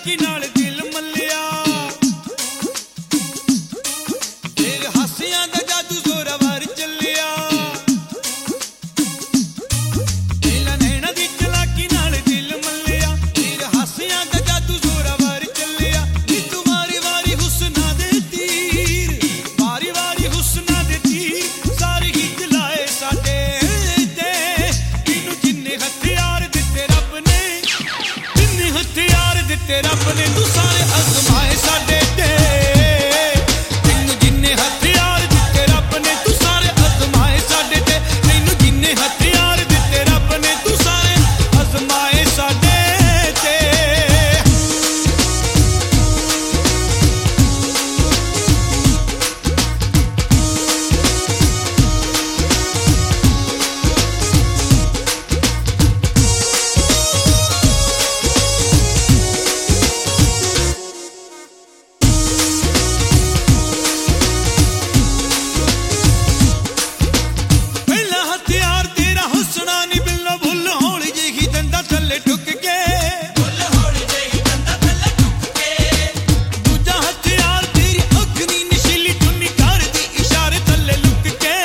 ਚਲਾਕੀ ਨਾਲ ਦਿਲ ਮੱਲਿਆ, ਤੇਰੇ ਹਾਸਿਆਂ ਦਾ ਜਾਦੂ ਜ਼ੋਰਾਵਰ ਚੱਲਿਆ। ਤੇਰਾ ਨੈਣਾ ਦੀ ਚਲਾਕੀ ਨਾਲ ਦਿਲ ਮੱਲਿਆ, ਤੇਰੇ ਹਾਸਿਆਂ ਦਾ ਜਾਦੂ ਜ਼ੋਰਾਵਰ ਚੱਲਿਆ। ਨੀ ਤੂੰ ਵਾਰੀ ਵਾਰੀ ਹੁਸਨਾਂ ਦੇ ਤੀਰ, ਵਾਰੀ ਵਾਰੀ ਹੁਸਨਾਂ ਦੇ ਤੀਰ ਸਾਰੇ ਹੀ ਚਲਾਏ ਸਾਡੇ ਤੇ। ਤੈਨੂੰ ਜਿੰਨੇ ਹਥਿਆਰ ਦਿੱਤੇ ਰੱਬ ਨੇ, ਜਿੰਨੇ ਹਥਿਆਰ ਦਿੱਤੇ ਰੱਬ ਨੇ, ਤੂੰ ਸਾਰੇ ਅਜ਼ਮਾਏ ਸਾਡੇ ਤੇ। ਤੈਨੂੰ ਜਿੰਨੇ ਹਥਿਆਰ ਦਿੱਤੇ ਰੱਬ ਨੇ, ਤੂੰ ਸਾਰੇ ਅਜ਼ਮਾਏ ਸਾਡੇ ਤੇ। ਤੈਨੂੰ ਜਿੰਨੇ ਹਥਿਆਰ ਦਿੱਤੇ ਰੱਬ ਨੇ, ਤੂੰ ਸਾਰੇ ਅਜ਼ਮਾਏ ਸਾਡੇ ਤੇ। ਪਹਿਲਾ ਹਥਿਆਰ ਤੇਰਾ ਹੁਸਨਾ ਨੀ ਬਿੱਲੋ ਭੁੱਲ ਹੌਲੀ ਜਿਹੀ ਦੰਦਾਂ ਥੱਲੇ ਟੁੱਕ ਕੇ, ਦੂਜਾ ਹਥਿਆਰ ਤੇਰੀ ਅੱਖ ਨੀ ਨਸ਼ੀਲੀ ਚੁੰਨੀ ਕਰਦੀ ਇਸ਼ਾਰੇ ਥੱਲੇ ਲੁੱਕ ਕੇ।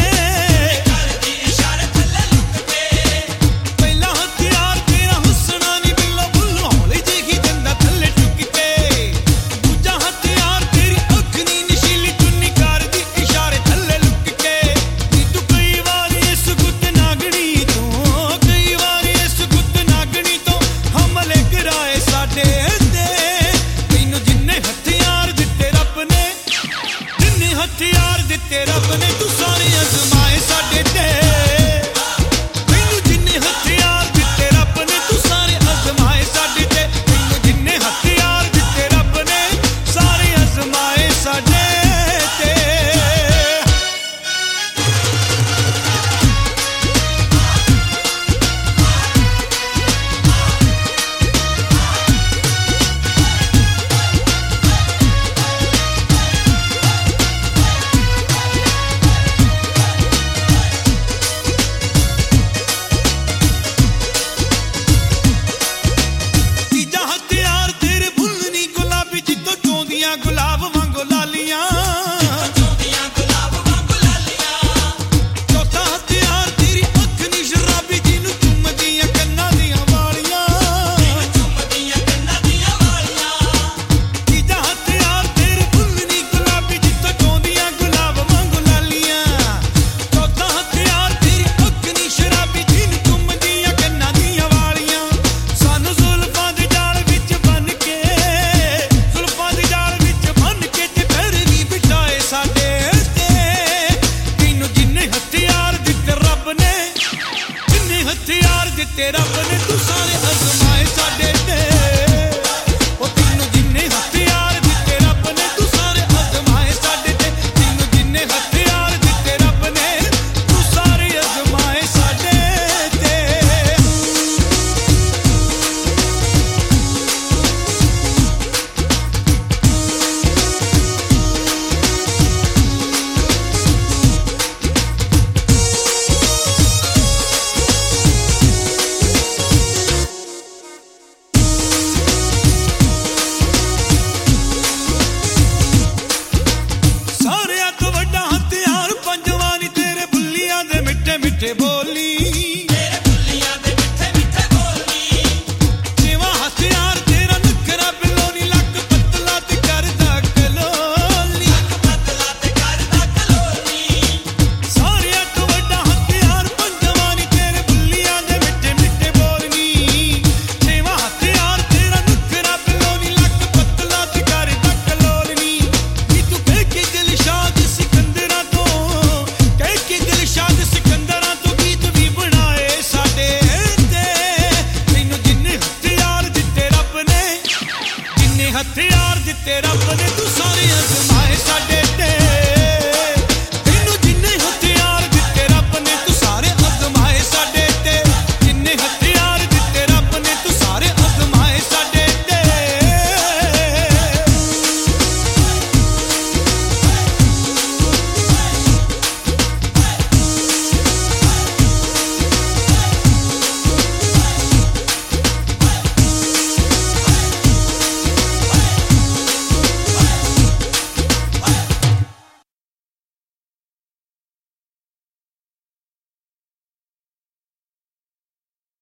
ਪਹਿਲਾ ਹਥਿਆਰ ਤੇਰਾ ਹੁਸਨਾ ਨੀ ਬਿੱਲੋ ਭੁੱਲ ਹੌਲੀ ਜਿਹੀ ਦੰਦਾਂ ਥੱਲੇ ਟੁੱਕ ਕੇ, ਦੂਜਾ ਹਥਿਆਰ ਤੇਰੀ ਅੱਖ ਨੀ ਨਸ਼ੀਲੀ ਚੁੰਨੀ ਕਰਦੀ ਇਸ਼ਾਰੇ ਥੱਲੇ ਲੁੱਕ ਕੇ। ਨੀ ਤੂੰ ਕਈ ਵਾਰੀ ਇਸ ਗੁੱਤ ਨਾਗਣੀ ਤੋਂ, ਕਈ ਵਾਰੀ ਇਸ ਗੁੱਤ ਨਾਗਣੀ ਤੋਂ ਹਮਲੇ ਕਰਾਏ ਸਾਡੇ ਤੇ। ਤੈਨੂੰ ਜਿੰਨੇ ਹਥਿਆਰ ਦਿੱਤੇ ਰੱਬ ਨੇ, ਜਿੰਨੇ ਹਥਿਆਰ ਦਿੱਤੇ ਰੱਬ ਨੇ, ਤੂੰ ਸਾਰੇ ਅਜ਼ਮਾਏ ਸਾਡੇ ਤੇ। ਤੈਨੂੰ ਜਿੰਨੇ ਹਥਿਆਰ ਦਿੱਤੇ ਰੱਬ ਨੇ, ਤੂੰ ਸਾਰੇ ਅਜ਼ਮਾਏ ਸਾਡੇ ਤੇ। ਤੈਨੂੰ ਜਿੰਨੇ ਹਥਿਆਰ ਦਿੱਤੇ ਰੱਬ ਨੇ, ਸਾਰੇ ਅਜ਼ਮਾਏ ਸਾਡੇ ਤੇ। ਤੀਜਾ ਹਥਿਆਰ ਤੇਰੇ ਬੁੱਲ ਨੀ ਗੁਲਾਬੀ ਜਿੱਤੋਂ ਚੋਂਦੀਆਂ ਗੁਲਾਬ ਵਾਂਗੂ ਲਾਲੀਆਂ। ਚੌਥਾ ਹਥਿਆਰ ਤੇਰੀ ਅੱਖ ਨੀ ਸ਼ਰਾਬੀ ਜਿਹਨੂੰ ਚੁੰਮਦੀਆਂ ਕੰਨਾਂ ਦੀਆਂ ਵਾਲੀਆਂ। ਤੀਜਾ ਹਥਿਆਰ ਤੇਰੇ ਬੁੱਲ ਨੀ ਗੁਲਾਬੀ ਜਿੱਤੋਂ ਚੋਂਦੀਆਂ ਗੁਲਾਬ ਵਾਂਗੂ ਲਾਲੀਆਂ। ਚੌਥਾ ਹਥਿਆਰ ਤੇਰੀ ਅੱਖ ਨੀ ਸ਼ਰਾਬੀ ਜਿਹਨੂੰ ਚੁੰਮਦੀਆਂ ਕੰਨਾਂ ਦੀਆਂ ਵਾਲੀਆਂ। ਸਾਨੂੰ ਜ਼ੁਲਫਾਂ ਦੇ ਜਾਲ ਵਿੱਚ ਬੰਨ ਕੇ, ਜ਼ੁਲਫਾਂ ਦੇ ਜਾਲ ਵਿੱਚ ਬੰਨ ਕੇ ਤੇ ਪੈਰਵੀ ਬਿਠਾਏ ਸਾਡੇ ਤੇ। ਤੈਨੂੰ ਜਿੰਨੇ ਹਥਿਆਰ ਦਿੱਤੇ ਰੱਬ ਨੇ, ਜਿੰਨੇ ਹਥਿਆਰ ਦਿੱਤੇ ਰੱਬ ਨੇ, ਤੂੰ ਸਾਰੇ